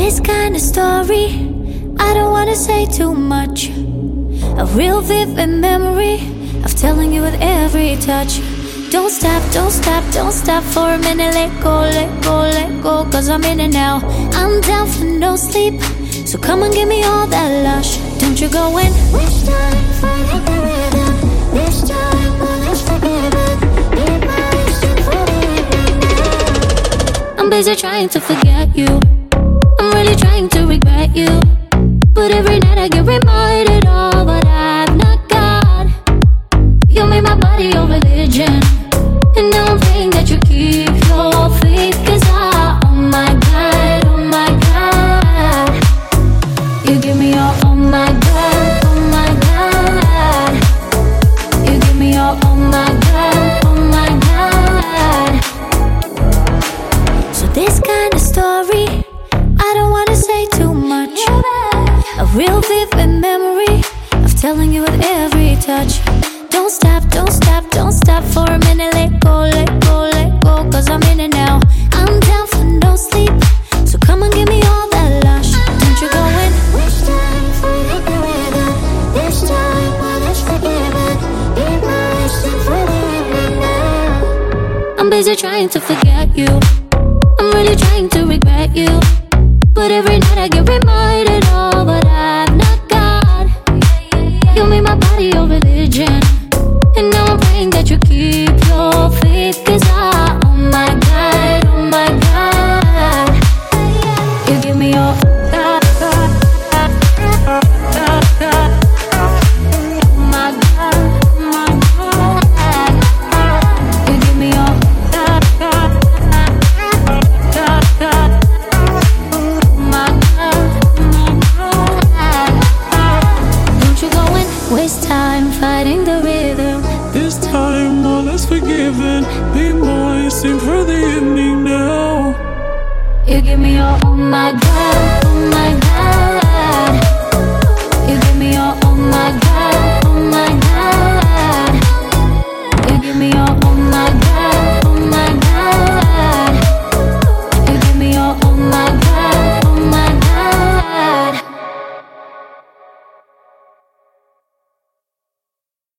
this kind of story, I don't wanna say too much. A real vivid memory of telling you with every touch. Don't stop, don't stop, don't stop for a minute. Let go, let go, let go, cause I'm in it now. I'm down for no sleep, so come and give me all that lush. Don't you go in. This time, fighting the rhythm. This time, well, let's forgive it. Need my strength for the evening now. I'm busy trying to forget you. I'm really trying to regret you. But every night I get reminded of what I've not got. You made my body your religion, and now I'm praying that you keep your faith. Cause oh my God, oh my God, you give me your oh my God, oh my God. You give me your oh my God, oh my God. So this kind of story, I don't wanna say too much. A real vivid memory of telling you with every touch. Don't stop, don't stop, don't stop for a minute. Let go, let go, let go, cause I'm in it now. I'm down for no sleep, so come and give me all that lush. Don't you go in. This time, fighting the rhythm. This time, well, let's forgive it. Need my strength for the evening now. I'm busy trying to forget you. I'm really trying to regret you. But every night I get reminded of what I've not got. You made my body your religion, and now I'm praying that you keep your faith. Cause oh my God, oh my God, you give me your God, God, God, God, God. Oh my God, oh my God, you give me your God, God, God, God. Waste time fighting the rhythm. This time all is forgiven. Be mine, sing for the evening now. You give me your oh my God.